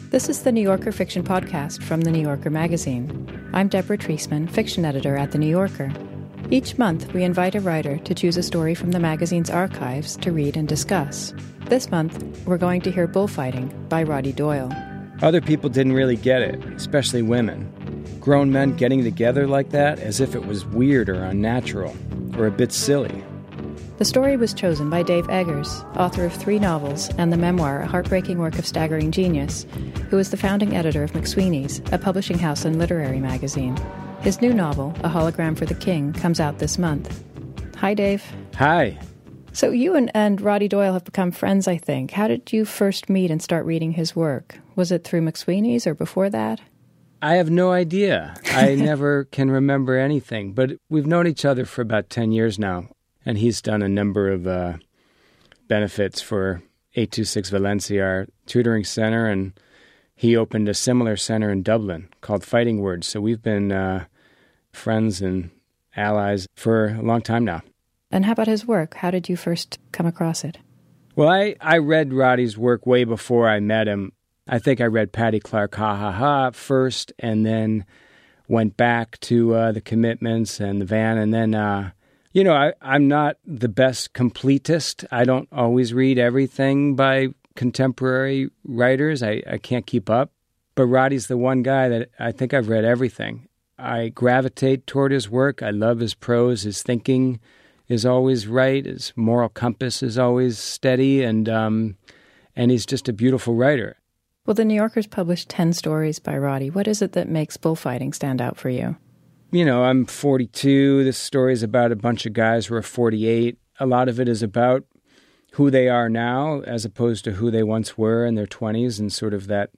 This is the New Yorker Fiction Podcast from The New Yorker magazine. I'm Deborah Treisman, fiction editor at The New Yorker. Each month, we invite a writer to choose a story from the magazine's archives to read and discuss. This month, we're going to hear Bullfighting by Roddy Doyle. Other people didn't really get it, especially women. Grown men getting together like that as if it was weird or unnatural, or a bit silly. The story was chosen by Dave Eggers, author of 3 novels and the memoir A Heartbreaking Work of Staggering Genius, who is the founding editor of McSweeney's, a publishing house and literary magazine. His new novel, A Hologram for the King, comes out this month. Hi, Dave. Hi. So you and Roddy Doyle have become friends, I think. How did you first meet and start reading his work? Was it through McSweeney's or before that? I have no idea. I never can remember anything, but we've known each other for about 10 years now. And he's done a number of benefits for 826 Valencia, our tutoring center, and he opened a similar center in Dublin called Fighting Words. So we've been friends and allies for a long time now. And how about his work? How did you first come across it? Well, I read Roddy's work way before I met him. I think I read Patty Clark Ha Ha Ha first, and then went back to The Commitments and The Van, and then... I'm not the best completist. I don't always read everything by contemporary writers. I can't keep up. But Roddy's the one guy that I think I've read everything. I gravitate toward his work. I love his prose. His thinking is always right. His moral compass is always steady. And he's just a beautiful writer. Well, The New Yorker's published 10 stories by Roddy. What is it that makes Bullfighting stand out for you? I'm 42. This story is about a bunch of guys who are 48. A lot of it is about who they are now as opposed to who they once were in their 20s, and sort of that,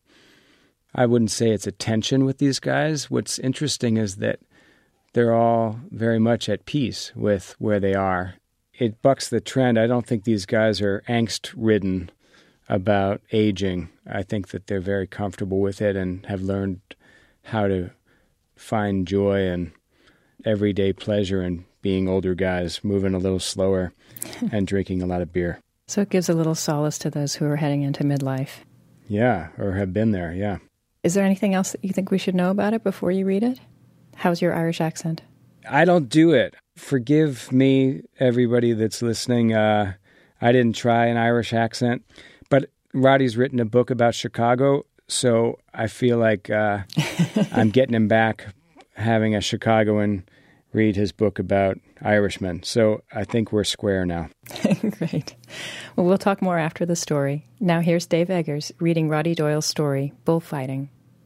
I wouldn't say it's a tension with these guys. What's interesting is that they're all very much at peace with where they are. It bucks the trend. I don't think these guys are angst-ridden about aging. I think that they're very comfortable with it and have learned how to find joy and everyday pleasure in being older guys, moving a little slower and drinking a lot of beer. So it gives a little solace to those who are heading into midlife. Yeah, or have been there, yeah. Is there anything else that you think we should know about it before you read it? How's your Irish accent? I don't do it. Forgive me, everybody that's listening. I didn't try an Irish accent, but Roddy's written a book about Chicago, so I feel like I'm getting him back, having a Chicagoan read his book about Irishmen. So I think we're square now. Great. Well, we'll talk more after the story. Now here's Dave Eggers reading Roddy Doyle's story, Bullfighting.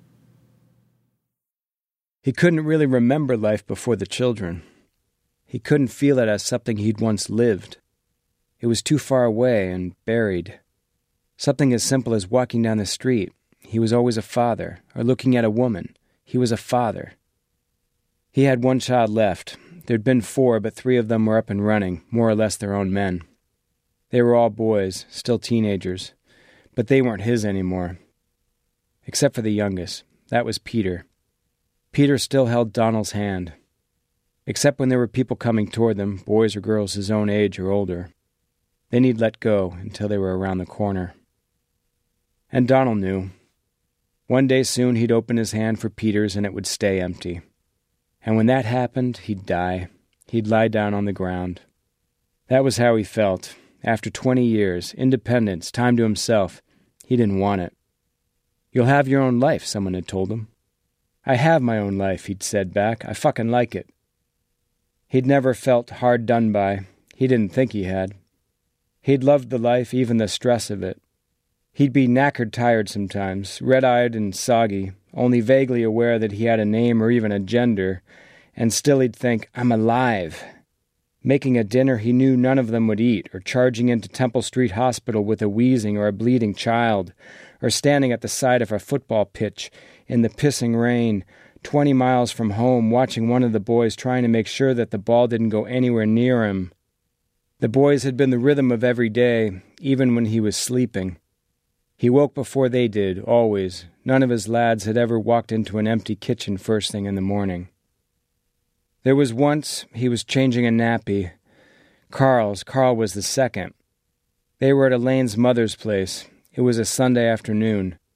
He couldn't really remember life before the children. He couldn't feel it as something he'd once lived. It was too far away and buried. Something as simple as walking down the street. He was always a father, or looking at a woman. He was a father. He had 1 child left. There'd been 4, but 3 of them were up and running, more or less their own men. They were all boys, still teenagers, but they weren't his anymore. Except for the youngest. That was Peter. Peter still held Donald's hand. Except when there were people coming toward them, boys or girls his own age or older. Then he'd let go until they were around the corner. And Donald knew. One day soon he'd open his hand for Peter's and it would stay empty. And when that happened, he'd die. He'd lie down on the ground. That was how he felt. After 20 years, independence, time to himself, he didn't want it. "You'll have your own life," someone had told him. "I have my own life," he'd said back. "I fucking like it." He'd never felt hard done by. He didn't think he had. He'd loved the life, even the stress of it. He'd be knackered tired sometimes, red-eyed and soggy, only vaguely aware that he had a name or even a gender, and still he'd think, "I'm alive." Making a dinner he knew none of them would eat, or charging into Temple Street Hospital with a wheezing or a bleeding child, or standing at the side of a football pitch in the pissing rain, 20 miles from home, watching one of the boys trying to make sure that the ball didn't go anywhere near him. The boys had been the rhythm of every day, even when he was sleeping. He woke before they did, always. None of his lads had ever walked into an empty kitchen first thing in the morning. There was once he was changing a nappy. Carl was the second. They were at Elaine's mother's place. It was a Sunday afternoon.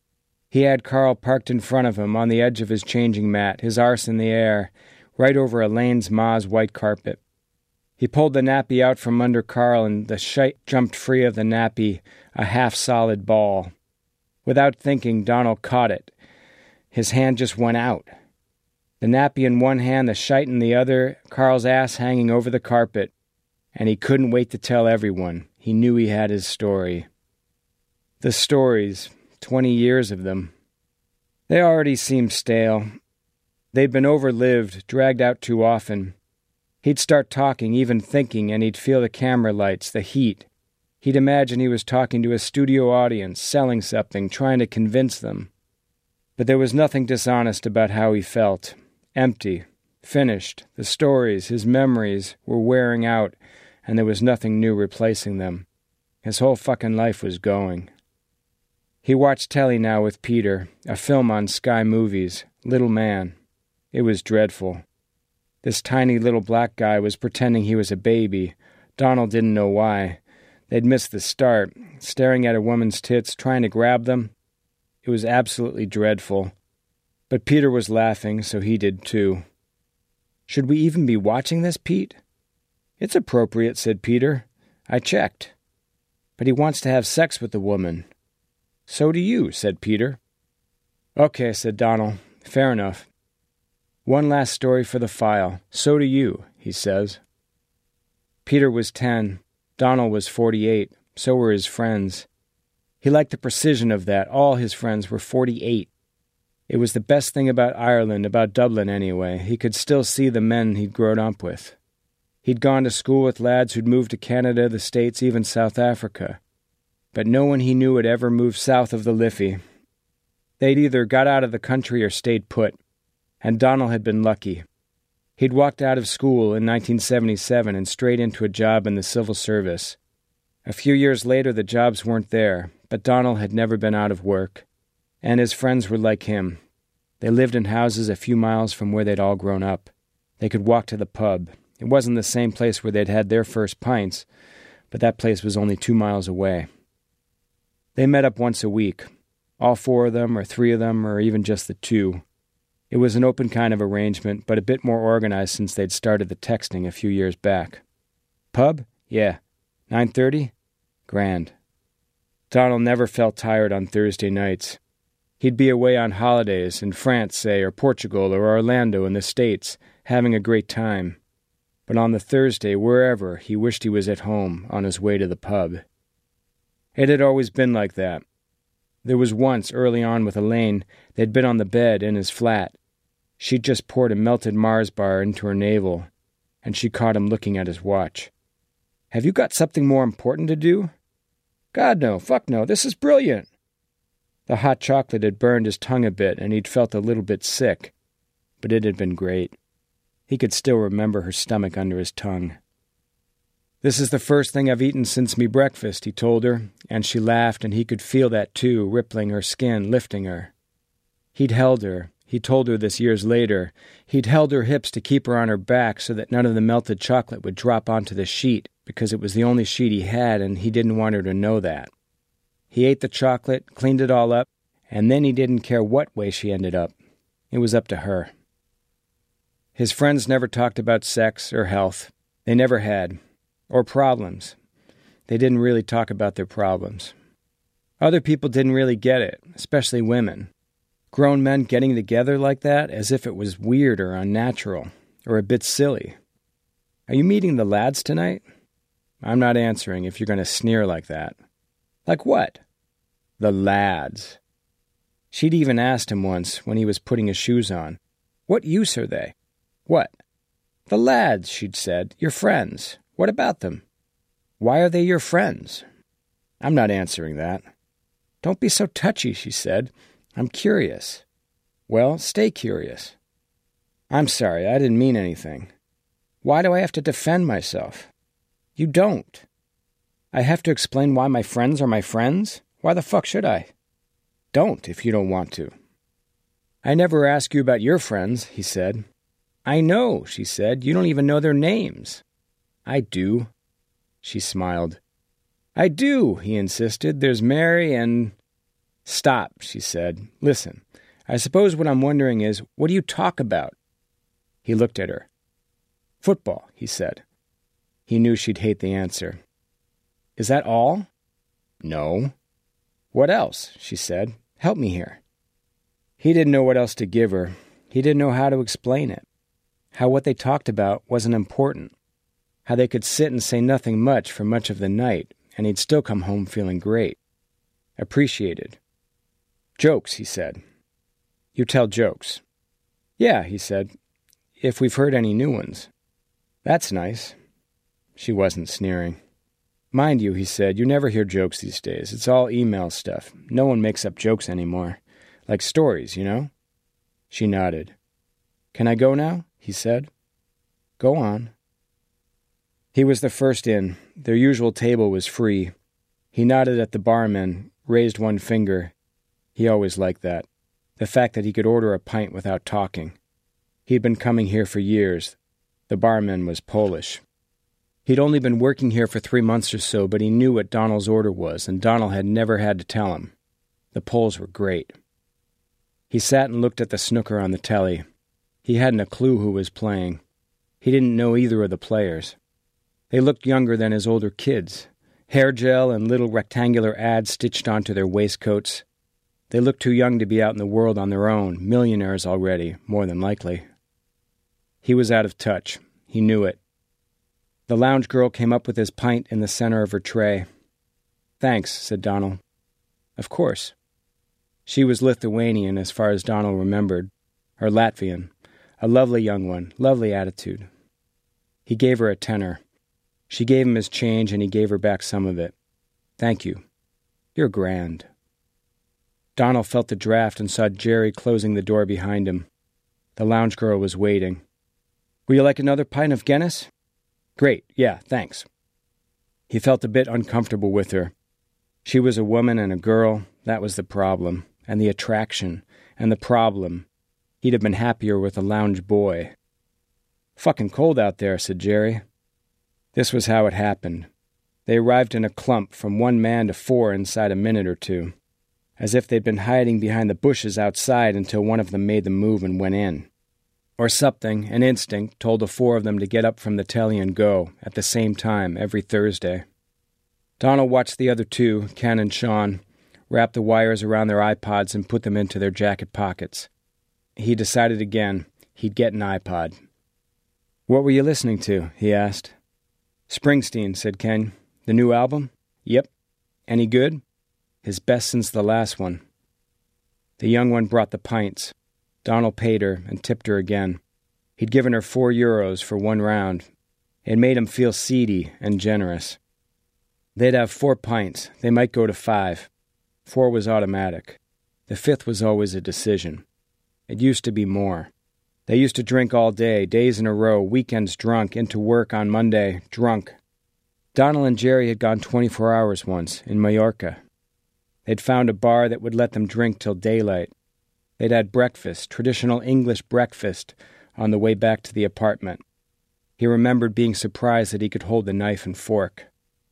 He had Carl parked in front of him on the edge of his changing mat, his arse in the air, right over Elaine's ma's white carpet. He pulled the nappy out from under Carl, and the shite jumped free of the nappy, a half-solid ball. Without thinking, Donald caught it. His hand just went out. The nappy in one hand, the shite in the other, Carl's ass hanging over the carpet. And he couldn't wait to tell everyone. He knew he had his story. The stories, 20 years of them. They already seemed stale. They'd been overlived, dragged out too often. He'd start talking, even thinking, and he'd feel the camera lights, the heat. He'd imagine he was talking to a studio audience, selling something, trying to convince them. But there was nothing dishonest about how he felt. Empty, finished. The stories, his memories, were wearing out, and there was nothing new replacing them. His whole fucking life was going. He watched telly now with Peter, a film on Sky Movies, Little Man. It was dreadful. This tiny little black guy was pretending he was a baby. Donald didn't know why. They'd missed the start, staring at a woman's tits, trying to grab them. It was absolutely dreadful. But Peter was laughing, so he did too. "Should we even be watching this, Pete?" "It's appropriate," said Peter. "I checked." "But he wants to have sex with the woman." "So do you," said Peter. "Okay," said Donald. "Fair enough. One last story for the file. So do you," he says. Peter was 10. Donald was 48. So were his friends. He liked the precision of that. All his friends were 48. It was the best thing about Ireland, about Dublin anyway. He could still see the men he'd grown up with. He'd gone to school with lads who'd moved to Canada, the States, even South Africa. But no one he knew had ever moved south of the Liffey. They'd either got out of the country or stayed put. And Donald had been lucky. He'd walked out of school in 1977 and straight into a job in the civil service. A few years later, the jobs weren't there, but Donald had never been out of work. And his friends were like him. They lived in houses a few miles from where they'd all grown up. They could walk to the pub. It wasn't the same place where they'd had their first pints, but that place was only 2 miles away. They met up once a week. All 4 of them, or 3 of them, or even just the 2. It was an open kind of arrangement, but a bit more organized since they'd started the texting a few years back. Pub? Yeah. 9:30? Grand. Donald never felt tired on Thursday nights. He'd be away on holidays, in France, say, or Portugal, or Orlando in the States, having a great time. But on the Thursday, wherever, he wished he was at home, on his way to the pub. It had always been like that. There was once, early on with Elaine, they'd been on the bed in his flat. She'd just poured a melted Mars bar into her navel, and she caught him looking at his watch. "Have you got something more important to do?" "God, no. Fuck no. This is brilliant." The hot chocolate had burned his tongue a bit, and he'd felt a little bit sick. But it had been great. He could still remember her stomach under his tongue. "This is the first thing I've eaten since me breakfast," he told her, and she laughed, and he could feel that too, rippling her skin, lifting her. He'd held her. He told her this years later. He'd held her hips to keep her on her back so that none of the melted chocolate would drop onto the sheet, because it was the only sheet he had, and he didn't want her to know that. He ate the chocolate, cleaned it all up, and then he didn't care what way she ended up. It was up to her. His friends never talked about sex or health. They never had. Or problems. They didn't really talk about their problems. Other people didn't really get it, especially women. Grown men getting together like that as if it was weird or unnatural, or a bit silly. "Are you meeting the lads tonight?" "I'm not answering if you're going to sneer like that." "Like what?" "The lads." She'd even asked him once, when he was putting his shoes on, "What use are they?" "What?" "The lads," she'd said. "Your friends. What about them?" "Why are they your friends?" "I'm not answering that." "Don't be so touchy," she said. "I'm curious." "Well, stay curious." "I'm sorry, I didn't mean anything." "Why do I have to defend myself?" "You don't." "I have to explain why my friends are my friends? Why the fuck should I?" "Don't, if you don't want to." "I never ask you about your friends," he said. "I know," she said. "You don't even know their names." "I do." She smiled. "I do," he insisted. "There's Mary and..." "Stop," she said. "Listen, I suppose what I'm wondering is, what do you talk about?" He looked at her. "Football," he said. He knew she'd hate the answer. "Is that all?" "No." "What else?" she said. "Help me here." He didn't know what else to give her. He didn't know how to explain it. How what they talked about wasn't important. How they could sit and say nothing much for much of the night, and he'd still come home feeling great. Appreciated. "Jokes," he said. "You tell jokes." "Yeah," he said, "if we've heard any new ones." "That's nice." She wasn't sneering. "Mind you," he said, "you never hear jokes these days. It's all email stuff. No one makes up jokes anymore. Like stories, you know?" She nodded. "Can I go now?" he said. "Go on." He was the first in. Their usual table was free. He nodded at the barman, raised one finger. He always liked that. The fact that he could order a pint without talking. He'd been coming here for years. The barman was Polish. He'd only been working here for 3 months or so, but he knew what Donald's order was, and Donald had never had to tell him. The Poles were great. He sat and looked at the snooker on the telly. He hadn't a clue who was playing. He didn't know either of the players. They looked younger than his older kids. Hair gel and little rectangular ads stitched onto their waistcoats. They looked too young to be out in the world on their own, millionaires already, more than likely. He was out of touch. He knew it. The lounge girl came up with his pint in the center of her tray. "Thanks," said Donald. "Of course." She was Lithuanian, as far as Donald remembered, or Latvian. A lovely young one, lovely attitude. He gave her a tenner. She gave him his change, and he gave her back some of it. "Thank you. You're grand." Donald felt the draft and saw Jerry closing the door behind him. The lounge girl was waiting. "Would you like another pint of Guinness?" "Great, yeah, thanks." He felt a bit uncomfortable with her. She was a woman and a girl, that was the problem, and the attraction, and the problem. He'd have been happier with a lounge boy. "Fucking cold out there," said Jerry. This was how it happened. They arrived in a clump from 1 man to 4 inside a minute or two, as if they'd been hiding behind the bushes outside until one of them made the move and went in. Or something, an instinct, told the 4 of them to get up from the telly and go, at the same time, every Thursday. Donald watched the other 2, Ken and Sean, wrap the wires around their iPods and put them into their jacket pockets. He decided again he'd get an iPod. "What were you listening to?" he asked. "Springsteen," said Ken. "The new album?" "Yep." "Any good?" "His best since the last one." The young one brought the pints. Donald paid her and tipped her again. He'd given her €4 for 1 round. It made him feel seedy and generous. They'd have 4 pints. They might go to 5. 4 was automatic. The 5th was always a decision. It used to be more. They used to drink all day, days in a row, weekends drunk, into work on Monday, drunk. Donald and Jerry had gone 24 hours once, in Mallorca. They'd found a bar that would let them drink till daylight. They'd had breakfast, traditional English breakfast, on the way back to the apartment. He remembered being surprised that he could hold the knife and fork.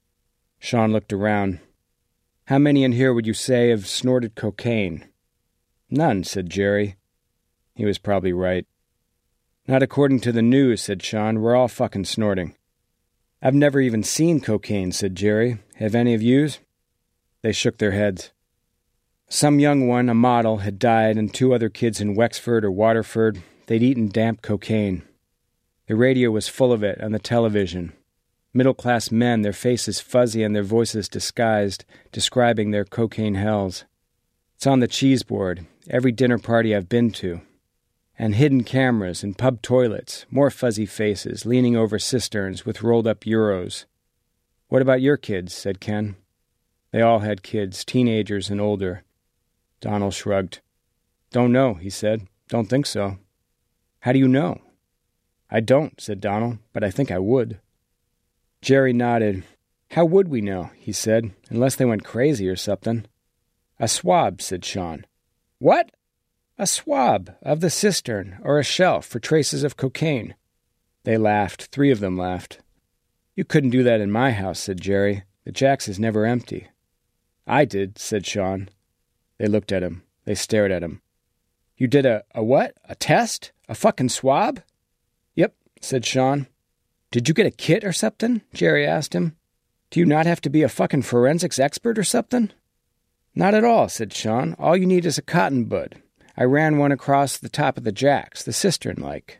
Sean looked around. "How many in here would you say have snorted cocaine?" "None," said Jerry. He was probably right. "Not according to the news," said Sean. "We're all fucking snorting." "I've never even seen cocaine," said Jerry. "Have any of yous?" They shook their heads. Some young one, a model, had died, and 2 other kids in Wexford or Waterford, they'd eaten damp cocaine. The radio was full of it, and the television. Middle-class men, their faces fuzzy and their voices disguised, describing their cocaine hells. It's on the cheese board, every dinner party I've been to. And hidden cameras in pub toilets, more fuzzy faces, leaning over cisterns with rolled-up euros. "What about your kids?" said Ken. They all had kids, teenagers and older. Donald shrugged. "Don't know," he said. "Don't think so." "How do you know?" "I don't," said Donald, "but I think I would." Jerry nodded. "How would we know?" he said, "unless they went crazy or something." "A swab," said Sean. "What?" "A swab of the cistern or a shelf for traces of cocaine." They laughed. 3 of them laughed. "You couldn't do that in my house," said Jerry. "The Jack's is never empty." "I did," said Sean. They looked at him. They stared at him. You did a what? A test? A fucking swab? Yep, said Sean. Did you get a kit or something? Jerry asked him. Do you not have to be a fucking forensics expert or something? Not at all, said Sean. All you need is a cotton bud. I ran one across the top of the jacks, the cistern like.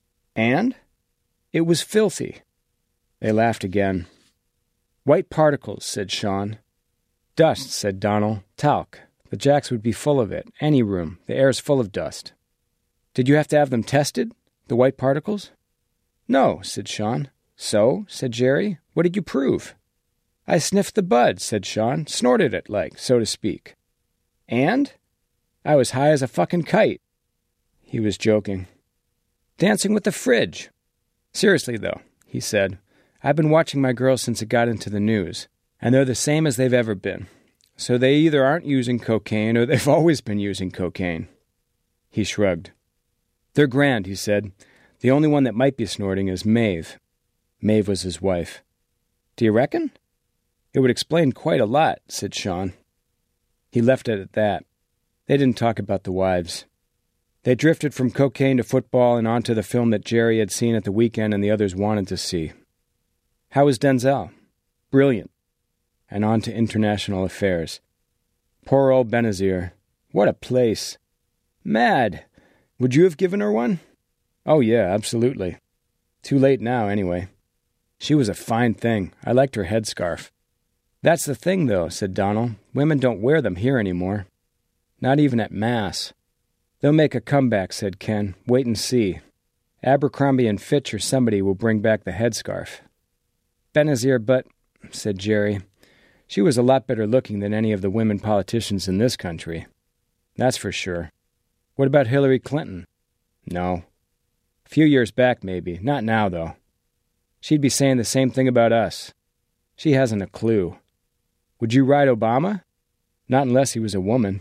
And? It was filthy. They laughed again. White particles, said Sean. Dust, said Donald. Talc. The jacks would be full of it. Any room. The air's full of dust. Did you have to have them tested? The white particles? No, said Sean. So, said Jerry. What did you prove? I sniffed the bud, said Sean. Snorted it, like, so to speak. And? I was high as a fucking kite. He was joking. Dancing with the fridge. Seriously, though, he said. I've been watching my girls since it got into the news, and they're the same as they've ever been. So they either aren't using cocaine or they've always been using cocaine. He shrugged. They're grand, he said. The only one that might be snorting is Maeve. Maeve was his wife. Do you reckon? It would explain quite a lot, said Sean. He left it at that. They didn't talk about the wives. They drifted from cocaine to football and onto the film that Jerry had seen at the weekend and the others wanted to see. How was Denzel? Brilliant. And on to international affairs. Poor old Benazir. What a place. Mad. Would you have given her one? Oh, yeah, absolutely. Too late now, anyway. She was a fine thing. I liked her headscarf. That's the thing, though, said Donald. Women don't wear them here anymore. Not even at Mass. They'll make a comeback, said Ken. Wait and see. Abercrombie and Fitch or somebody will bring back the headscarf. Benazir, but, said Jerry, she was a lot better looking than any of the women politicians in this country. That's for sure. What about Hillary Clinton? No. A few years back, maybe. Not now, though. She'd be saying the same thing about us. She hasn't a clue. Would you ride Obama? Not unless he was a woman.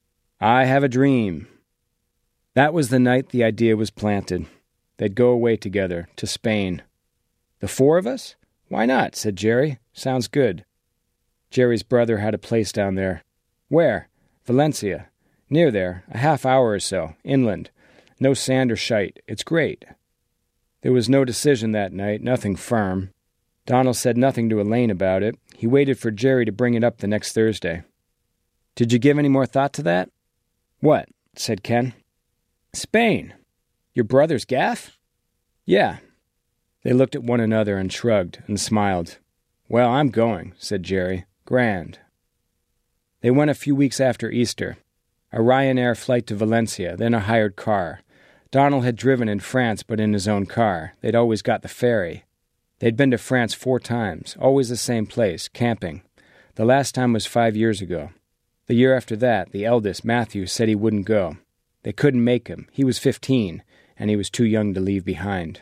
I have a dream. That was the night the idea was planted. They'd go away together, to Spain. The four of us? Why not, said Jerry. Sounds good. Jerry's brother had a place down there. Where? Valencia. Near there, a half hour or so, inland. No sand or shite. It's great. There was no decision that night, nothing firm. Donald said nothing to Elaine about it. He waited for Jerry to bring it up the next Thursday. Did you give any more thought to that? What? Said Ken. Spain. Your brother's gaff? Yeah. They looked at one another and shrugged and smiled. Well, I'm going, said Jerry. Grand. They went a few weeks after Easter. A Ryanair flight to Valencia, then a hired car. Donald had driven in France, but in his own car. They'd always got the ferry. They'd been to France 4 times, always the same place, camping. The last time was 5 years ago. The year after that, the eldest, Matthew, said he wouldn't go. They couldn't make him. He was 15, and he was too young to leave behind.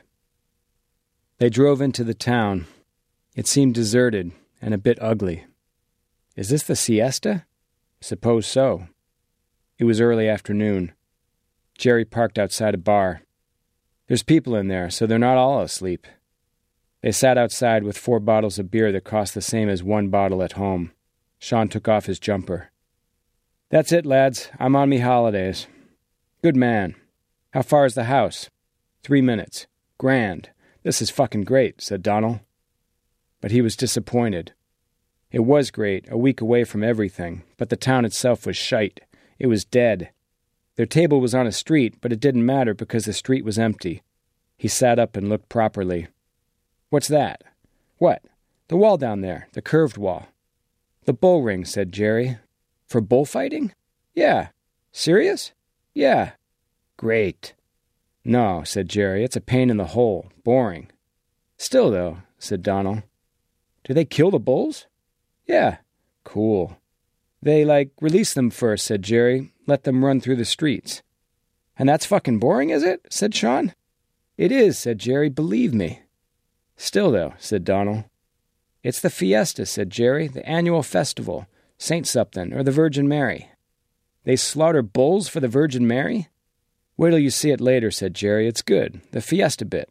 They drove into the town. It seemed deserted and a bit ugly. Is this the siesta? Suppose so. It was early afternoon. Jerry parked outside a bar. There's people in there, so they're not all asleep. They sat outside with 4 bottles of beer that cost the same as 1 bottle at home. Sean took off his jumper. That's it, lads. I'm on me holidays. Good man. How far is the house? 3 minutes. Grand. This is fucking great, said Donald. But he was disappointed. It was great, a week away from everything, but the town itself was shite. It was dead. Their table was on a street, but it didn't matter because the street was empty. He sat up and looked properly. What's that? What? The wall down there, the curved wall. The bull ring, said Jerry. For bullfighting? Yeah. Serious? Yeah. Great. No, said Jerry, it's a pain in the hole. Boring. Still, though, said Donald. Do they kill the bulls? Yeah. Cool. They, release them first, said Jerry. Let them run through the streets. And that's fucking boring, is it? Said Sean. It is, said Jerry. Believe me. Still, though, said Donald. It's the fiesta, said Jerry. The annual festival. Saint something, or the Virgin Mary. They slaughter bulls for the Virgin Mary? Wait till you see it later, said Jerry. It's good. The fiesta bit.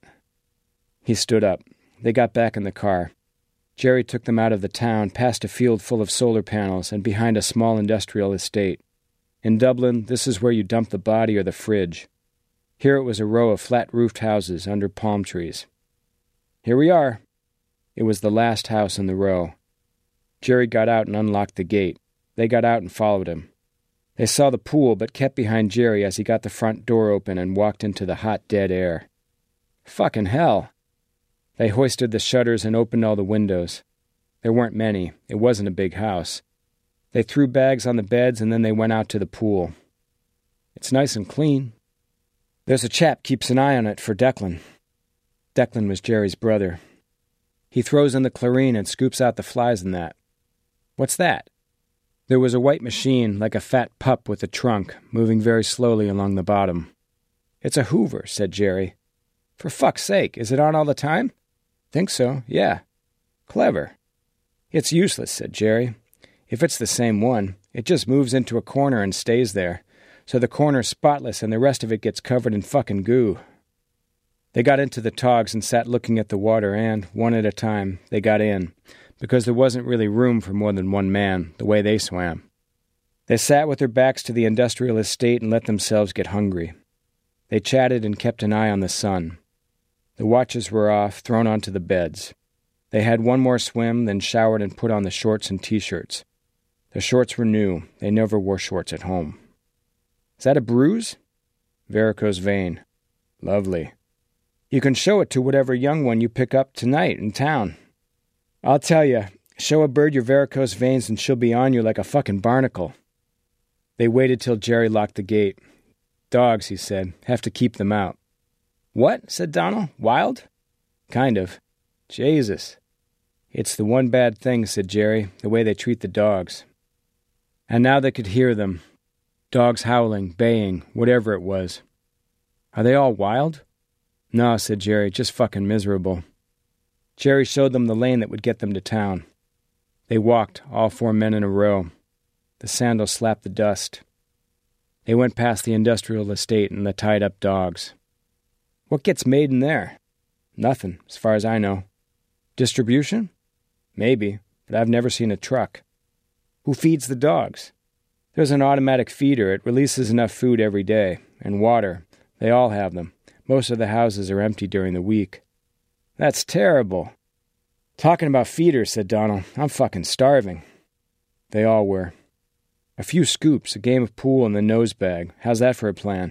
He stood up. They got back in the car. Jerry took them out of the town, past a field full of solar panels, and behind a small industrial estate. In Dublin, this is where you dump the body or the fridge. Here it was a row of flat-roofed houses under palm trees. Here we are. It was the last house in the row. Jerry got out and unlocked the gate. They got out and followed him. They saw the pool, but kept behind Jerry as he got the front door open and walked into the hot, dead air. Fucking hell! They hoisted the shutters and opened all the windows. There weren't many. It wasn't a big house. They threw bags on the beds and then they went out to the pool. It's nice and clean. There's a chap keeps an eye on it for Declan. Declan was Jerry's brother. He throws in the chlorine and scoops out the flies in that. What's that? There was a white machine, like a fat pup with a trunk, moving very slowly along the bottom. It's a Hoover, said Jerry. For fuck's sake, is it on all the time? Think so, yeah. Clever. It's useless, said Jerry. If it's the same one, it just moves into a corner and stays there. So the corner's spotless and the rest of it gets covered in fucking goo. They got into the togs and sat looking at the water and, one at a time, they got in, because there wasn't really room for more than one man, the way they swam. They sat with their backs to the industrial estate and let themselves get hungry. They chatted and kept an eye on the sun. The watches were off, thrown onto the beds. They had one more swim, then showered and put on the shorts and T-shirts. The shorts were new. They never wore shorts at home. Is that a bruise? Varicose vein. Lovely. You can show it to whatever young one you pick up tonight in town. I'll tell you, show a bird your varicose veins and she'll be on you like a fucking barnacle. They waited till Jerry locked the gate. Dogs, he said, have to keep them out. What? Said Donald. Wild? Kind of. Jesus. It's the one bad thing, said Jerry, the way they treat the dogs. And now they could hear them. Dogs howling, baying, whatever it was. Are they all wild? No, said Jerry, just fucking miserable. Jerry showed them the lane that would get them to town. They walked, all four men in a row. The sandals slapped the dust. They went past the industrial estate and the tied-up dogs. What gets made in there? Nothing, as far as I know. Distribution? Maybe, but I've never seen a truck. Who feeds the dogs? There's an automatic feeder. It releases enough food every day. And water. They all have them. Most of the houses are empty during the week. That's terrible. Talking about feeders, said Donald. I'm fucking starving. They all were. A few scoops, a game of pool, and the nosebag. How's that for a plan?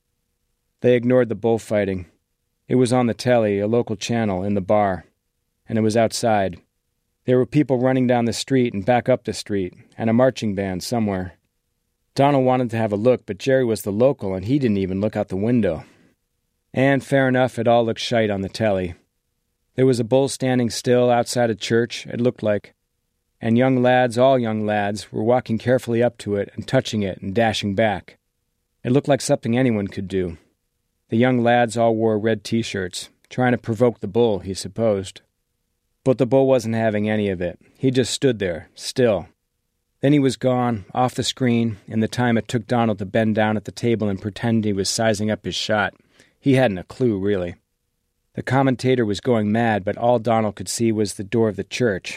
They ignored the bullfighting. It was on the telly, a local channel, in the bar. And it was outside. There were people running down the street and back up the street, and a marching band somewhere. Donald wanted to have a look, but Jerry was the local, and he didn't even look out the window. And, fair enough, it all looked shite on the telly. There was a bull standing still outside a church, it looked like, and young lads, all young lads, were walking carefully up to it and touching it and dashing back. It looked like something anyone could do. The young lads all wore red T-shirts, trying to provoke the bull, he supposed. But the bull wasn't having any of it. He just stood there, still. Then he was gone, off the screen, in the time it took Donald to bend down at the table and pretend he was sizing up his shot. He hadn't a clue, really. The commentator was going mad, but all Donald could see was the door of the church.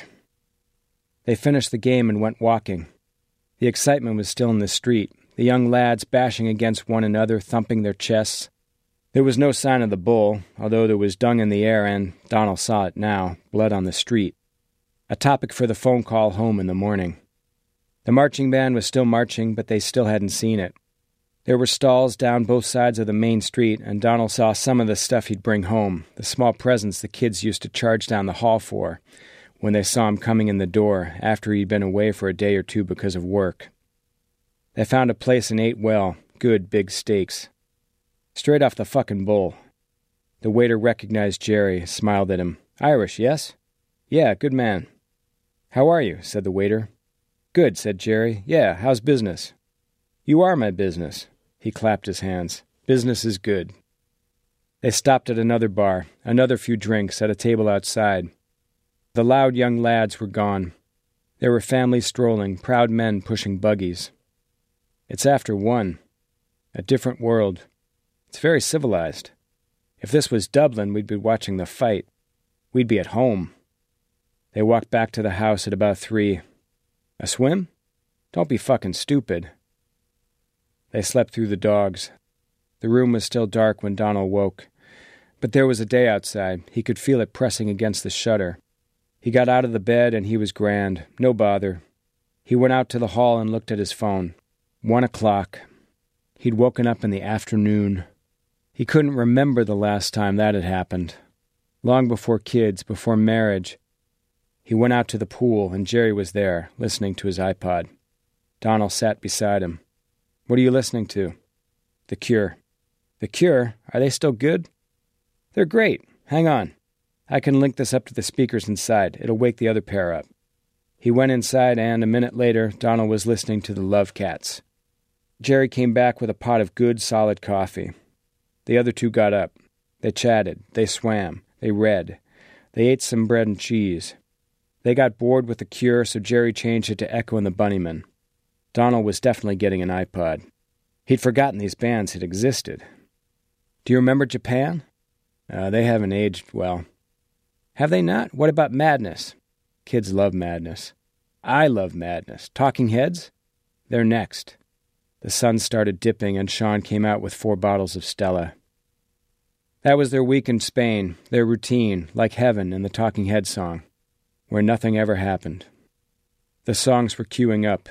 They finished the game and went walking. The excitement was still in the street, the young lads bashing against one another, thumping their chests. There was no sign of the bull, although there was dung in the air and, Donald saw it now, blood on the street. A topic for the phone call home in the morning. The marching band was still marching, but they still hadn't seen it. There were stalls down both sides of the main street, and Donald saw some of the stuff he'd bring home, the small presents the kids used to charge down the hall for, when they saw him coming in the door after he'd been away for a day or two because of work. They found a place and ate well, good big steaks. Straight off the fucking bull. The waiter recognized Jerry, smiled at him. Irish, yes? Yeah, good man. How are you? Said the waiter. Good, said Jerry. Yeah, how's business? You are my business. He clapped his hands. Business is good. They stopped at another bar, another few drinks at a table outside. The loud young lads were gone. There were families strolling, proud men pushing buggies. It's after 1. A different world. It's very civilized. If this was Dublin, we'd be watching the fight. We'd be at home. They walked back to the house at about 3. A swim? Don't be fucking stupid. They slept through the dogs. The room was still dark when Donald woke. But there was a day outside. He could feel it pressing against the shutter. He got out of the bed and he was grand. No bother. He went out to the hall and looked at his phone. 1 o'clock. He'd woken up in the afternoon. He couldn't remember the last time that had happened. Long before kids, before marriage. He went out to the pool and Jerry was there, listening to his iPod. Donald sat beside him. "What are you listening to?" "The Cure." "The Cure? Are they still good?" "They're great. Hang on. I can link this up to the speakers inside. It'll wake the other pair up." He went inside and, a minute later, Donald was listening to the Love Cats. Jerry came back with a pot of good, solid coffee. The other two got up. They chatted. They swam. They read. They ate some bread and cheese. They got bored with the Cure, so Jerry changed it to Echo and the Bunnymen. Donald was definitely getting an iPod. He'd forgotten these bands had existed. "Do you remember Japan?" They haven't aged well." "Have they not? What about Madness?" "Kids love Madness." "I love Madness. Talking Heads?" "They're next." The sun started dipping and Sean came out with 4 bottles of Stella. That was their week in Spain, their routine, like Heaven in the Talking Heads song, where nothing ever happened. The songs were queuing up.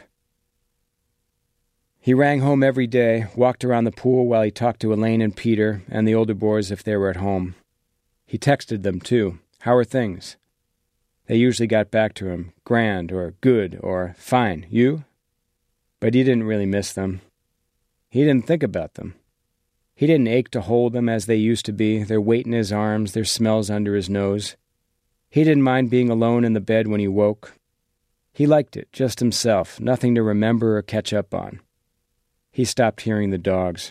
He rang home every day, walked around the pool while he talked to Elaine and Peter and the older boys if they were at home. He texted them, too. "How are things?" They usually got back to him, grand or good or fine. "You?" But he didn't really miss them. He didn't think about them. He didn't ache to hold them as they used to be, their weight in his arms, their smells under his nose. He didn't mind being alone in the bed when he woke. He liked it, just himself, nothing to remember or catch up on. He stopped hearing the dogs.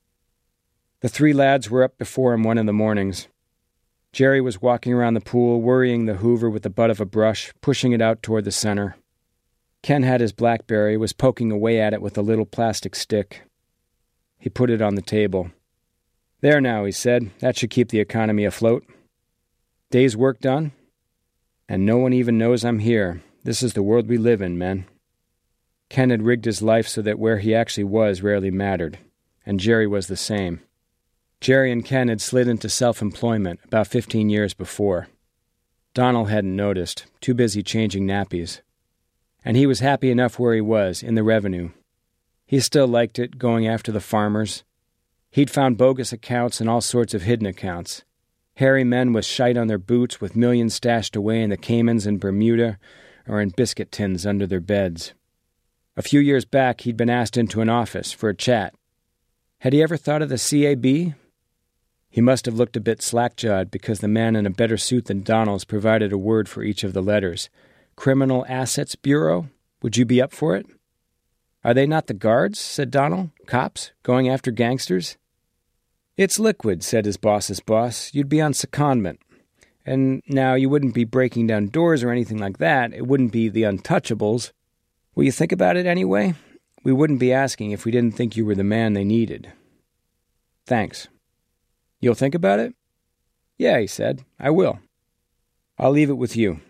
The 3 lads were up before him one of the mornings. Jerry was walking around the pool, worrying the hoover with the butt of a brush, pushing it out toward the center. Ken had his BlackBerry, was poking away at it with a little plastic stick. He put it on the table. "There now," he said. "That should keep the economy afloat." "Day's work done?" "And no one even knows I'm here. This is the world we live in, men." Ken had rigged his life so that where he actually was rarely mattered, and Jerry was the same. Jerry and Ken had slid into self-employment about 15 years before. Donald hadn't noticed, too busy changing nappies. And he was happy enough where he was, in the revenue. He still liked it, going after the farmers. He'd found bogus accounts and all sorts of hidden accounts. Hairy men with shite on their boots, with millions stashed away in the Caymans and Bermuda, or in biscuit tins under their beds. A few years back, he'd been asked into an office for a chat. Had he ever thought of the CAB? He must have looked a bit slack-jawed because the man in a better suit than Donald's provided a word for each of the letters. Criminal Assets Bureau? Would you be up for it? "Are they not the guards?" said Donald. "Cops? Going after gangsters?" "It's liquid," said his boss's boss. "You'd be on secondment. And now you wouldn't be breaking down doors or anything like that. It wouldn't be the Untouchables. Will you think about it anyway? We wouldn't be asking if we didn't think you were the man they needed." "Thanks." "You'll think about it?" "Yeah," he said. "I will. I'll leave it with you."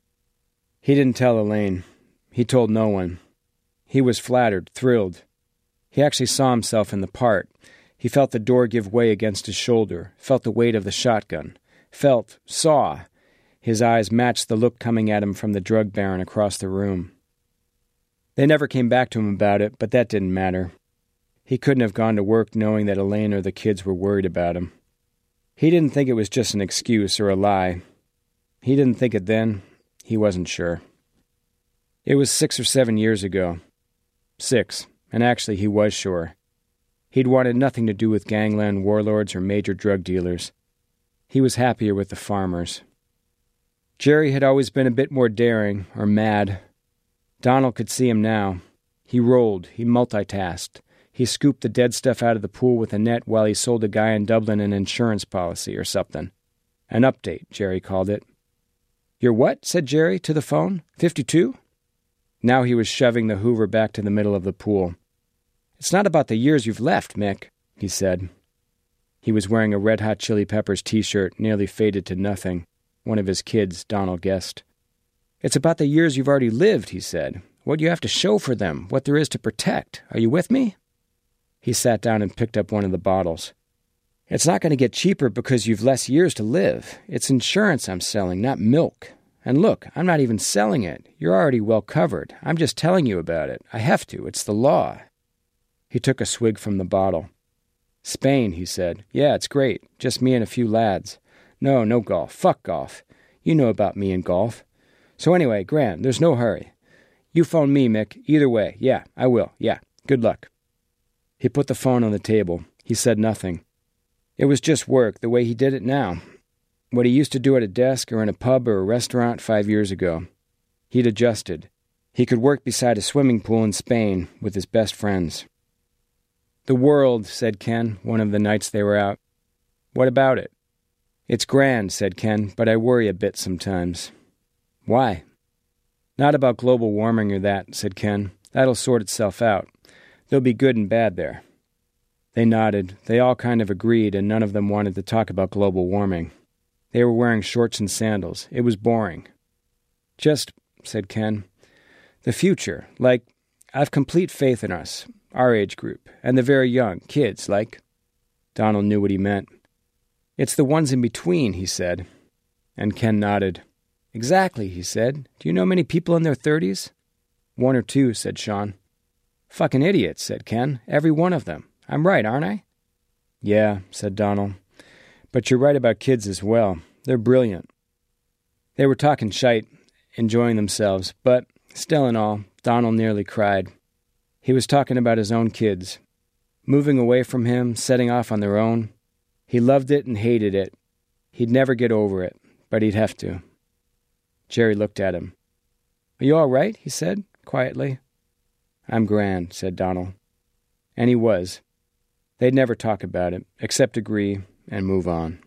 He didn't tell Elaine. He told no one. He was flattered, thrilled. He actually saw himself in the part. He felt the door give way against his shoulder, felt the weight of the shotgun, saw. His eyes matched the look coming at him from the drug baron across the room. They never came back to him about it, but that didn't matter. He couldn't have gone to work knowing that Elaine or the kids were worried about him. He didn't think it was just an excuse or a lie. He didn't think it then. He wasn't sure. It was 6 or 7 years ago. 6, and actually he was sure. He'd wanted nothing to do with gangland warlords or major drug dealers. He was happier with the farmers. Jerry had always been a bit more daring, or mad. Donald could see him now. He rolled, he multitasked. He scooped the dead stuff out of the pool with a net while he sold a guy in Dublin an insurance policy or something. An update, Jerry called it. "You're what?" said Jerry to the phone. 52? Now he was shoving the Hoover back to the middle of the pool. "It's not about the years you've left, Mick," he said. He was wearing a Red Hot Chili Peppers t-shirt, nearly faded to nothing. One of his kids, Donald guessed. "It's about the years you've already lived," he said. "What you have to show for them, what there is to protect. Are you with me?" He sat down and picked up one of the bottles. "It's not going to get cheaper because you've less years to live. It's insurance I'm selling, not milk. And look, I'm not even selling it. You're already well covered. I'm just telling you about it. I have to. It's the law." He took a swig from the bottle. "Spain," he said. "Yeah, it's great. Just me and a few lads. No golf. Fuck golf. You know about me and golf. So anyway, grand, there's no hurry. You phone me, Mick. Either way. Yeah, I will. Yeah. Good luck." He put the phone on the table. He said nothing. It was just work, the way he did it now. What he used to do at a desk or in a pub or a restaurant 5 years ago. He'd adjusted. He could work beside a swimming pool in Spain with his best friends. "The world," said Ken, one of the nights they were out. "What about it?" "It's grand," said Ken, "but I worry a bit sometimes." "Why?" "Not about global warming or that," said Ken. "That'll sort itself out. There'll be good and bad there." They nodded. They all kind of agreed, and none of them wanted to talk about global warming. They were wearing shorts and sandals. It was boring. "Just," said Ken, "the future. Like, I've complete faith in us, our age group, and the very young, kids, like." Donald knew what he meant. "It's the ones in between," he said. And Ken nodded. "Exactly," he said. "Do you know many people in their 30s? "1 or 2, said Sean. "Fucking idiots," said Ken. "Every one of them. I'm right, aren't I?" "Yeah," said Donald. "But you're right about kids as well. They're brilliant." They were talking shite, enjoying themselves, but, still in all, Donald nearly cried. He was talking about his own kids. Moving away from him, setting off on their own. He loved it and hated it. He'd never get over it, but he'd have to. Jerry looked at him. "Are you all right?" he said, quietly. "I'm grand," said Donald. And he was. They'd never talk about it, except agree and move on.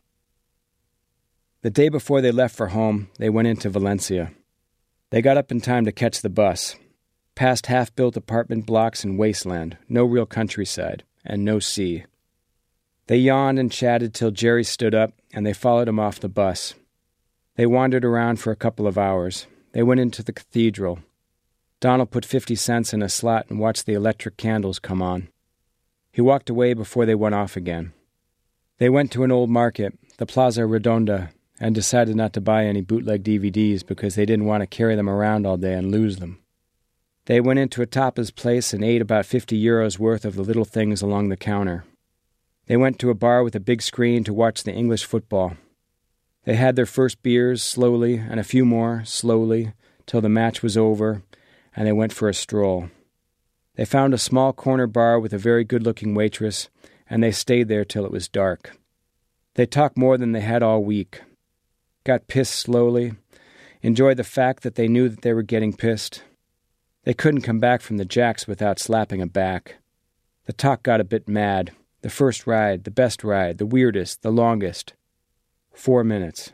The day before they left for home, they went into Valencia. They got up in time to catch the bus. Past half-built apartment blocks and wasteland, no real countryside, and no sea. They yawned and chatted till Jerry stood up, and they followed him off the bus. They wandered around for a couple of hours. They went into the cathedral. Donald put 50 cents in a slot and watched the electric candles come on. He walked away before they went off again. They went to an old market, the Plaza Redonda, and decided not to buy any bootleg DVDs because they didn't want to carry them around all day and lose them. They went into a tapas place and ate about 50 euros worth of the little things along the counter. They went to a bar with a big screen to watch the English football. They had their first beers slowly and a few more slowly till the match was over, and they went for a stroll. They found a small corner bar with a very good-looking waitress, and they stayed there till it was dark. They talked more than they had all week. Got pissed slowly, enjoyed the fact that they knew that they were getting pissed. They couldn't come back from the Jacks without slapping a back. The talk got a bit mad. The first ride, the best ride, the weirdest, the longest. 4 minutes.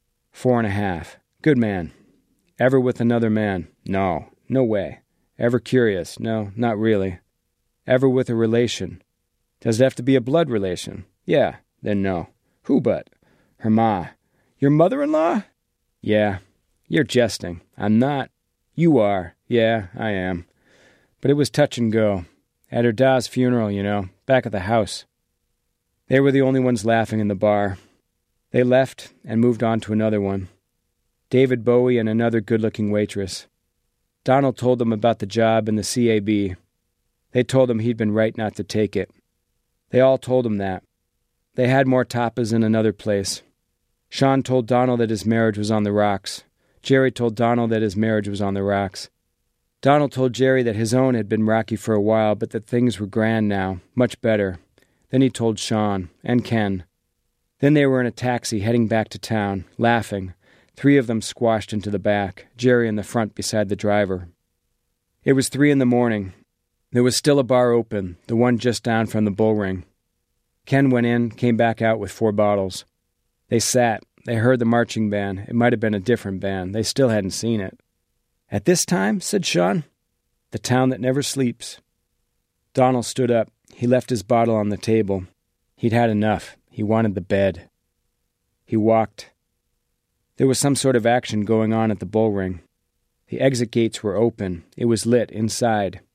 4.5. Good man. Ever with another man? No. No way. Ever curious? No, not really. Ever with a relation? Does it have to be a blood relation? Yeah. Then no. Who but? Her ma. Your mother-in-law? Yeah. You're jesting. I'm not. You are. Yeah, I am. But it was touch and go. At her da's funeral, you know, back at the house. They were the only ones laughing in the bar. They left and moved on to another one. David Bowie and another good-looking waitress. Donald told them about the job in the CAB. They told him he'd been right not to take it. They all told him that. They had more tapas in another place. Sean told Donald that his marriage was on the rocks. Jerry told Donald that his marriage was on the rocks. Donald told Jerry that his own had been rocky for a while, but that things were grand now, much better. Then he told Sean, and Ken. Then they were in a taxi heading back to town, laughing, 3 of them squashed into the back, Jerry in the front beside the driver. It was 3 a.m. There was still a bar open, the one just down from the bull ring. Ken went in, came back out with 4 bottles. They sat. They heard the marching band. It might have been a different band. They still hadn't seen it. "At this time?" said Sean. "The town that never sleeps." Donald stood up. He left his bottle on the table. He'd had enough. He wanted the bed. He walked. There was some sort of action going on at the bull ring. The exit gates were open. It was lit inside.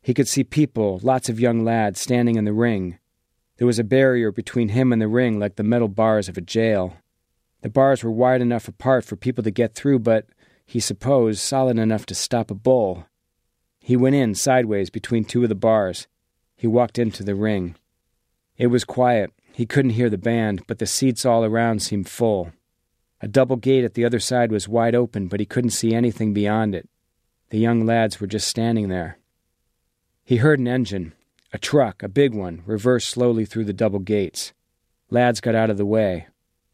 He could see people, lots of young lads, standing in the ring. There was a barrier between him and the ring like the metal bars of a jail. The bars were wide enough apart for people to get through, but, he supposed, solid enough to stop a bull. He went in sideways between two of the bars. He walked into the ring. It was quiet. He couldn't hear the band, but the seats all around seemed full. A double gate at the other side was wide open, but he couldn't see anything beyond it. The young lads were just standing there. He heard an engine. A truck, a big one, reversed slowly through the double gates. Lads got out of the way.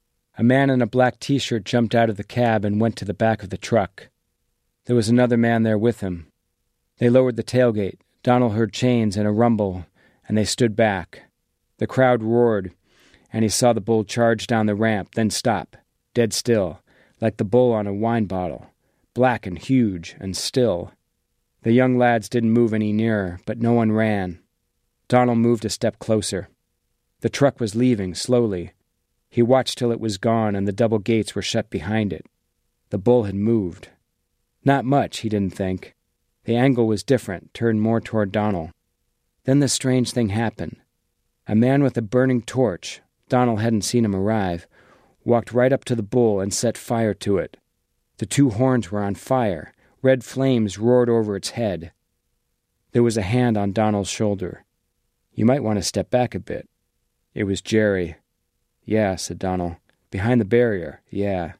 A man in a black T-shirt jumped out of the cab and went to the back of the truck. There was another man there with him. They lowered the tailgate. Donald heard chains and a rumble, and they stood back. The crowd roared, and he saw the bull charge down the ramp, then stop, dead still, like the bull on a wine bottle, black and huge and still. The young lads didn't move any nearer, but no one ran. Donald moved a step closer. The truck was leaving, slowly. He watched till it was gone and the double gates were shut behind it. The bull had moved. Not much, he didn't think. The angle was different, turned more toward Donald. Then the strange thing happened. A man with a burning torch, Donald hadn't seen him arrive, walked right up to the bull and set fire to it. The two horns were on fire. Red flames roared over its head. There was a hand on Donald's shoulder. You might want to step back a bit. It was Jerry. Yeah, said Donald. Behind the barrier, yeah.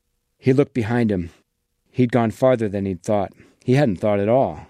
He looked behind him. He'd gone farther than he'd thought. He hadn't thought at all.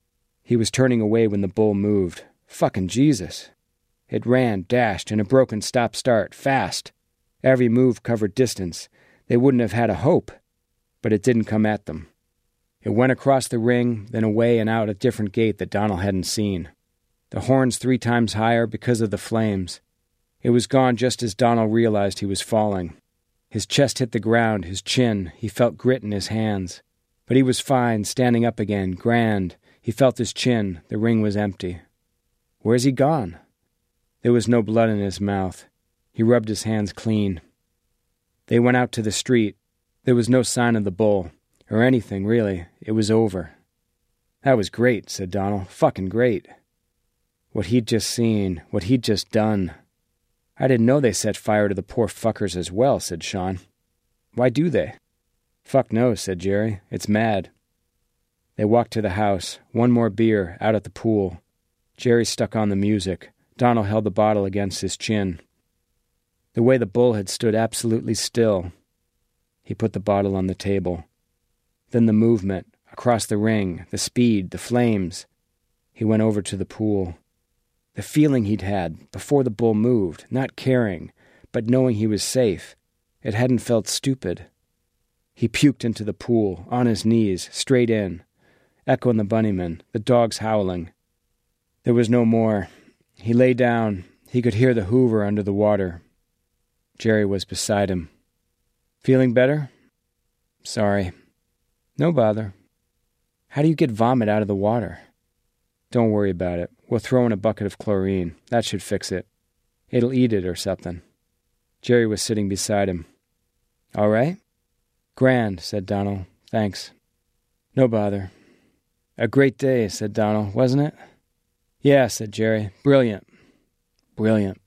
He was turning away when the bull moved. Fucking Jesus. It ran, dashed, in a broken stop-start, fast. Every move covered distance. They wouldn't have had a hope. But it didn't come at them. It went across the ring, then away and out a different gate that Donald hadn't seen. The horns 3 times higher because of the flames. It was gone just as Donald realized he was falling. His chest hit the ground, his chin. He felt grit in his hands. But he was fine, standing up again, grand. He felt his chin. The ring was empty. Where's he gone? There was no blood in his mouth. He rubbed his hands clean. They went out to the street. There was no sign of the bull. Or anything, really. It was over. That was great, said Donald. Fucking great. What he'd just seen, what he'd just done. I didn't know they set fire to the poor fuckers as well, said Sean. Why do they? Fuck knows, said Jerry. It's mad. They walked to the house. One more beer, out at the pool. Jerry stuck on the music. Donald held the bottle against his chin. The way the bull had stood absolutely still. He put the bottle on the table. Then the movement, across the ring, the speed, the flames. He went over to the pool. The feeling he'd had before the bull moved, not caring, but knowing he was safe. It hadn't felt stupid. He puked into the pool, on his knees, straight in. Echo and the bunnyman, the dogs howling. There was no more. He lay down. He could hear the Hoover under the water. Jerry was beside him. Feeling better? Sorry. No bother. How do you get vomit out of the water? Don't worry about it. We'll throw in a bucket of chlorine. That should fix it. It'll eat it or something. Jerry was sitting beside him. All right? Grand, said Donald. Thanks. No bother. A great day, said Donald, wasn't it? Yeah, said Jerry. Brilliant. Brilliant.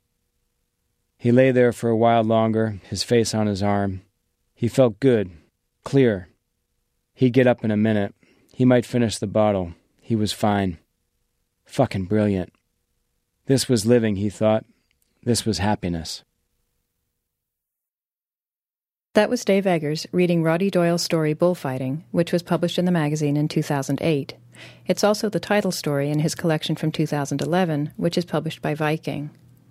He lay there for a while longer, his face on his arm. He felt good, clear. He'd get up in a minute. He might finish the bottle. He was fine. Fucking brilliant. This was living, he thought. This was happiness. That was Dave Eggers reading Roddy Doyle's story Bullfighting, which was published in the magazine in 2008. It's also the title story in his collection from 2011, which is published by Viking.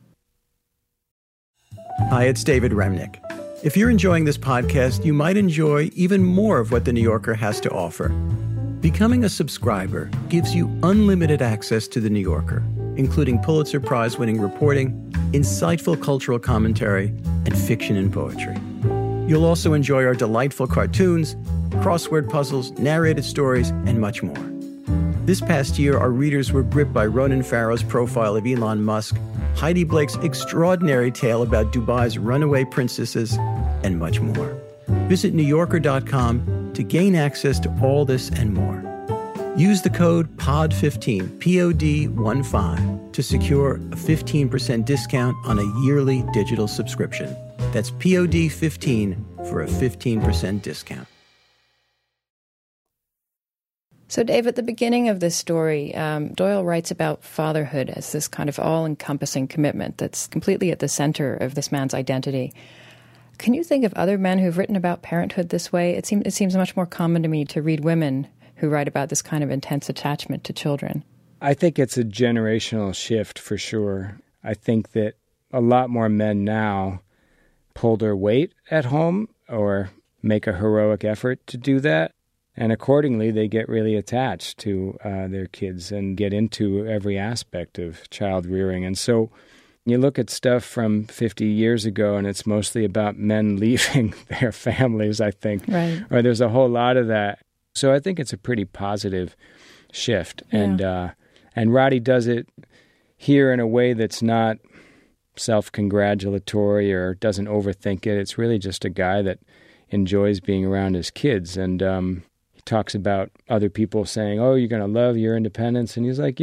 Hi, it's David Remnick. If you're enjoying this podcast, you might enjoy even more of what The New Yorker has to offer. Becoming a subscriber gives you unlimited access to The New Yorker, including Pulitzer Prize-winning reporting, insightful cultural commentary, and fiction and poetry. You'll also enjoy our delightful cartoons, crossword puzzles, narrated stories, and much more. This past year, our readers were gripped by Ronan Farrow's profile of Elon Musk, Heidi Blake's extraordinary tale about Dubai's runaway princesses, and much more. Visit NewYorker.com to gain access to all this and more. Use the code POD15, POD15, to secure a 15% discount on a yearly digital subscription. That's POD15 for a 15% discount. So, Dave, at the beginning of this story, Doyle writes about fatherhood as this kind of all-encompassing commitment that's completely at the center of this man's identity. Can you think of other men who've written about parenthood this way? It seems much more common to me to read women who write about this kind of intense attachment to children. I think it's a generational shift for sure. I think that a lot more men now pull their weight at home or make a heroic effort to do that. And accordingly, they get really attached to their kids and get into every aspect of child rearing. And so you look at stuff from 50 years ago, and it's mostly about men leaving their families, I think. Right. Or there's a whole lot of that. So I think it's a pretty positive shift. Yeah. And Roddy does it here in a way that's not self-congratulatory or doesn't overthink it. It's really just a guy that enjoys being around his kids. And he talks about other people saying, oh, you're going to love your independence. And he's like,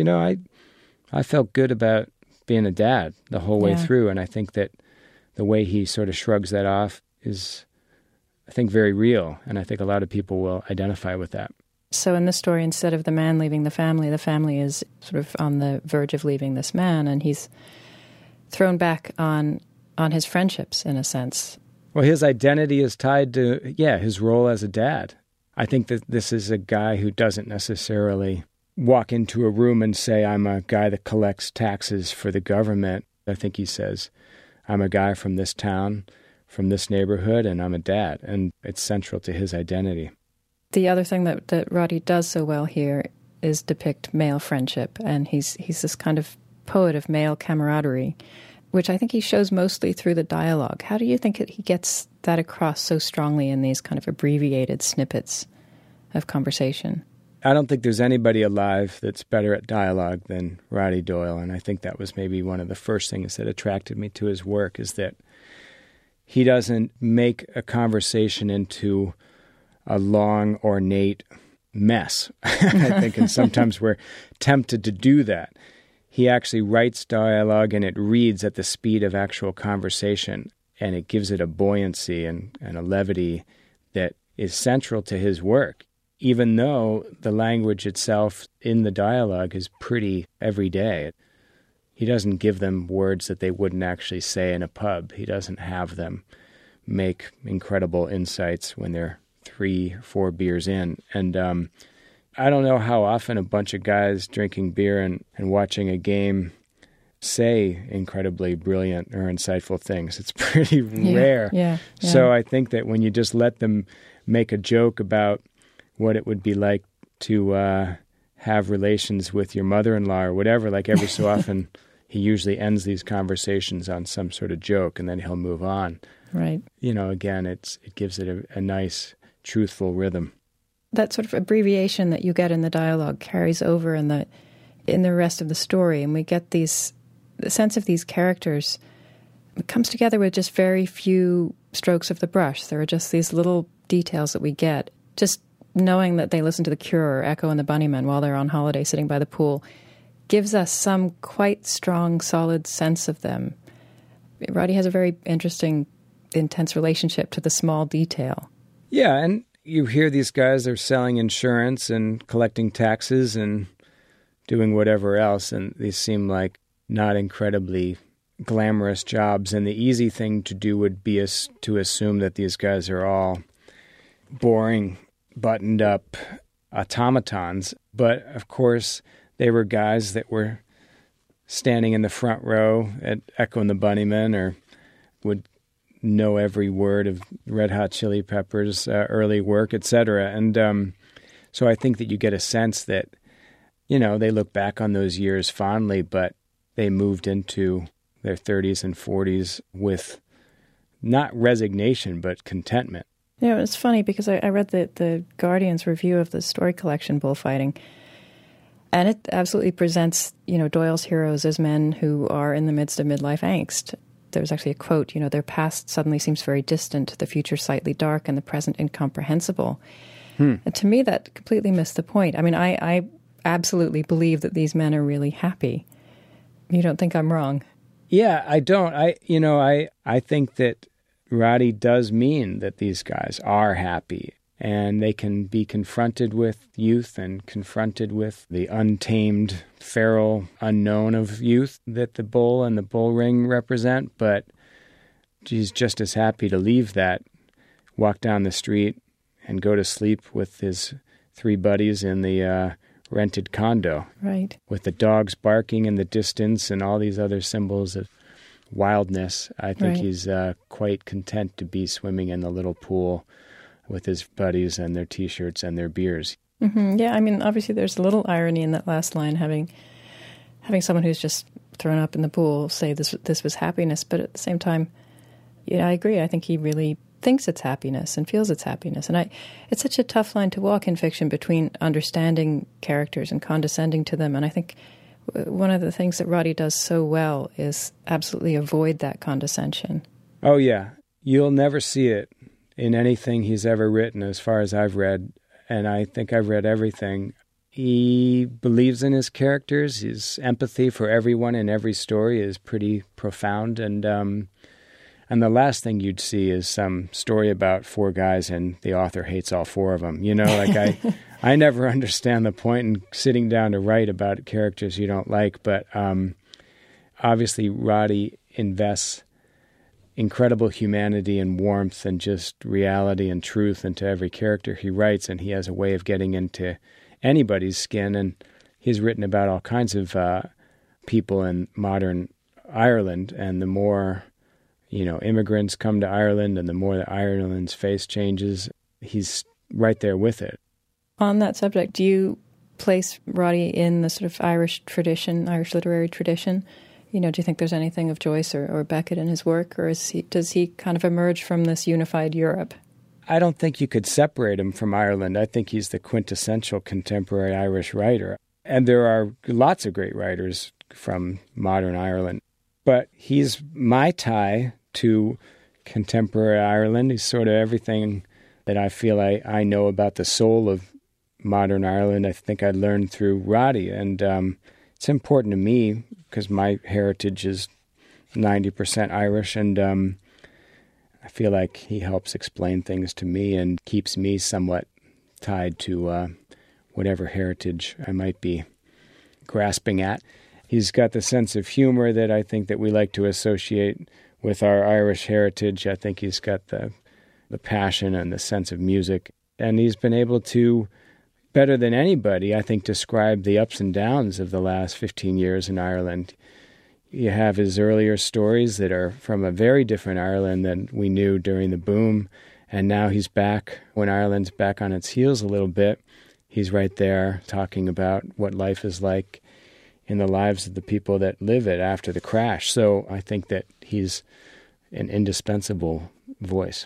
I felt good about being a dad the whole way through. And I think that the way he sort of shrugs that off is, I think, very real. And I think a lot of people will identify with that. So in this story, instead of the man leaving the family is sort of on the verge of leaving this man, and he's thrown back on his friendships, in a sense. Well, his identity is tied to, his role as a dad. I think that this is a guy who doesn't necessarily walk into a room and say, I'm a guy that collects taxes for the government. I think he says, I'm a guy from this town, from this neighborhood, and I'm a dad. And it's central to his identity. The other thing that Roddy does so well here is depict male friendship. And he's this kind of poet of male camaraderie, which I think he shows mostly through the dialogue. How do you think he gets that across so strongly in these kind of abbreviated snippets of conversation? I don't think there's anybody alive that's better at dialogue than Roddy Doyle, and I think that was maybe one of the first things that attracted me to his work, is that he doesn't make a conversation into a long, ornate mess. I think, and sometimes we're tempted to do that. He actually writes dialogue, and it reads at the speed of actual conversation, and it gives it a buoyancy and a levity that is central to his work, even though the language itself in the dialogue is pretty everyday. He doesn't give them words that they wouldn't actually say in a pub. He doesn't have them make incredible insights when they're 3 or 4 beers in. And I don't know how often a bunch of guys drinking beer and watching a game say incredibly brilliant or insightful things. It's pretty rare. Yeah. So I think that when you just let them make a joke about what it would be like to have relations with your mother-in-law or whatever, like every so often he usually ends these conversations on some sort of joke, and then he'll move on. Right. Again, it gives it a nice, truthful rhythm. That sort of abbreviation that you get in the dialogue carries over in the rest of the story, and we get the sense of these characters. It comes together with just very few strokes of the brush. There are just these little details that we get. Just knowing that they listen to The Cure or Echo and the Bunnymen while they're on holiday sitting by the pool gives us some quite strong, solid sense of them. Roddy has a very interesting, intense relationship to the small detail. Yeah, and you hear these guys are selling insurance and collecting taxes and doing whatever else, and these seem like not incredibly glamorous jobs. And the easy thing to do would be to assume that these guys are all boring, buttoned-up automatons. But, of course, they were guys that were standing in the front row at Echo and the Bunnymen, or would know every word of Red Hot Chili Peppers' early work, etc. And so I think that you get a sense that, they look back on those years fondly, but they moved into their 30s and 40s with not resignation, but contentment. It's funny because I read the Guardian's review of the story collection Bullfighting, and it absolutely presents, Doyle's heroes as men who are in the midst of midlife angst. There's actually a quote, their past suddenly seems very distant, the future slightly dark, and the present incomprehensible. And to me, that completely missed the point. I mean, I absolutely believe that these men are really happy. You don't think I'm wrong? Yeah, I don't. I think that Roddy does mean that these guys are happy, and they can be confronted with youth and confronted with the untamed, feral unknown of youth that the bull and the bull ring represent, but he's just as happy to leave that, walk down the street, and go to sleep with his 3 buddies in the rented condo. Right. With the dogs barking in the distance and all these other symbols of wildness. I think he's quite content to be swimming in the little pool with his buddies and their T-shirts and their beers. Mm-hmm. Yeah, I mean, obviously there's a little irony in that last line, having someone who's just thrown up in the pool say this was happiness, but at the same time, yeah, I agree. I think he really thinks it's happiness and feels it's happiness. And it's such a tough line to walk in fiction between understanding characters and condescending to them. And I think one of the things that Roddy does so well is absolutely avoid that condescension. Oh, yeah. You'll never see it in anything he's ever written as far as I've read, and I think I've read everything. He believes in his characters. His empathy for everyone in every story is pretty profound, and the last thing you'd see is some story about 4 guys and the author hates all 4 of them. You know, like I never understand the point in sitting down to write about characters you don't like, but obviously Roddy invests incredible humanity and warmth and just reality and truth into every character he writes, and he has a way of getting into anybody's skin, and he's written about all kinds of people in modern Ireland, and the more immigrants come to Ireland and the more that Ireland's face changes, he's right there with it. On that subject, do you place Roddy in the sort of Irish tradition, Irish literary tradition? Do you think there's anything of Joyce or Beckett in his work, or does he kind of emerge from this unified Europe? I don't think you could separate him from Ireland. I think he's the quintessential contemporary Irish writer. And there are lots of great writers from modern Ireland. But he's my tie to contemporary Ireland. He's sort of everything that I feel I know about the soul of modern Ireland. I think I learned through Roddy. And it's important to me because my heritage is 90% Irish, and I feel like he helps explain things to me and keeps me somewhat tied to whatever heritage I might be grasping at. He's got the sense of humor that I think that we like to associate with our Irish heritage. I think he's got the passion and the sense of music. And he's been able to, better than anybody, I think, describe the ups and downs of the last 15 years in Ireland. You have his earlier stories that are from a very different Ireland than we knew during the boom. And now he's back, when Ireland's back on its heels a little bit. He's right there talking about what life is like in the lives of the people that live it after the crash. So I think that he's an indispensable voice.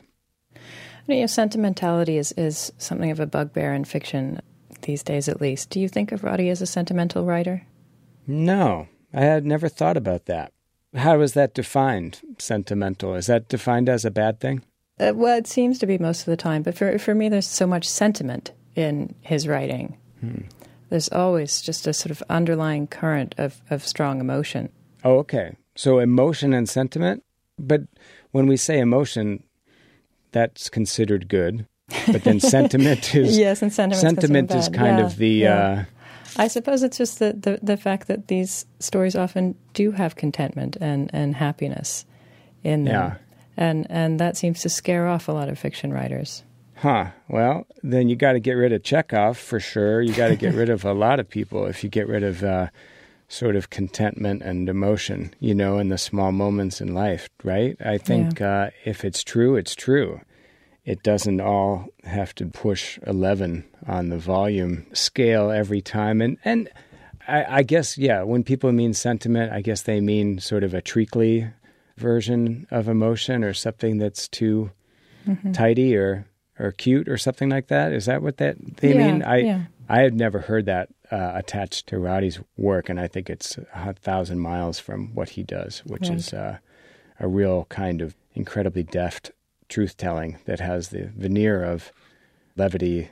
Sentimentality is something of a bugbear in fiction these days, at least. Do you think of Roddy as a sentimental writer? No, I had never thought about that. How is that defined, sentimental? Is that defined as a bad thing? Well, it seems to be most of the time. But for me, there's so much sentiment in his writing. There's always just a sort of underlying current of strong emotion. Oh, okay. So emotion and sentiment? But when we say emotion, that's considered good. But then sentiment is... Yes, and sentiment is kind of the... I suppose it's just the fact that these stories often do have contentment and happiness in them. Yeah. And that seems to scare off a lot of fiction writers. Huh. Well, then you got to get rid of Chekhov for sure. You got to get rid of a lot of people if you get rid of sort of contentment and emotion, in the small moments in life, right? I think if it's true, it's true. It doesn't all have to push 11 on the volume scale every time. And I guess, when people mean sentiment, I guess they mean sort of a treacly version of emotion or something that's too tidy or cute or something like that. Is that what they mean? I had never heard that attached to Roddy's work, and I think it's 1,000 miles from what he does, which is a real kind of incredibly deft truth-telling that has the veneer of levity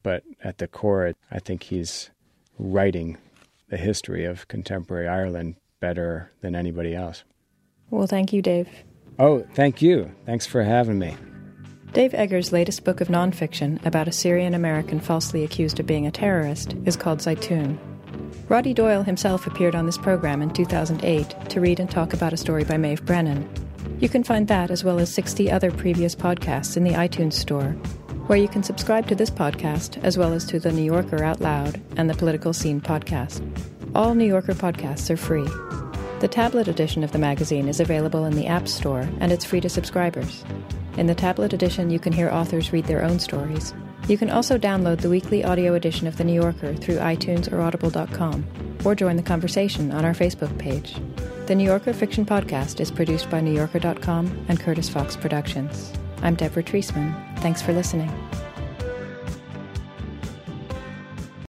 but at the core, I think he's writing the history of contemporary Ireland better than anybody else. Well, thank you, Dave. Oh, thank you. Thanks for having me. Dave Eggers' latest book of nonfiction about a Syrian-American falsely accused of being a terrorist is called Zaytoun. Roddy Doyle himself appeared on this program in 2008 to read and talk about a story by Maeve Brennan. You can find that as well as 60 other previous podcasts in the iTunes Store, where you can subscribe to this podcast as well as to The New Yorker Out Loud and the Political Scene podcast. All New Yorker podcasts are free. The tablet edition of the magazine is available in the App Store, and it's free to subscribers. In the tablet edition, you can hear authors read their own stories. You can also download the weekly audio edition of The New Yorker through iTunes or audible.com, or join the conversation on our Facebook page. The New Yorker Fiction Podcast is produced by NewYorker.com and Curtis Fox Productions. I'm Deborah Treisman. Thanks for listening.